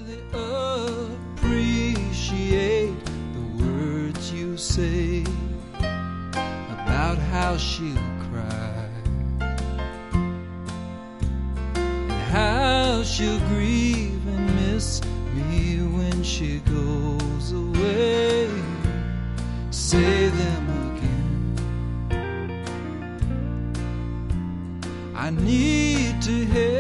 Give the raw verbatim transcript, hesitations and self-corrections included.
really appreciate the words you say about how she'll cry and how she'll grieve and miss me when she goes away. Say them again. I need to hear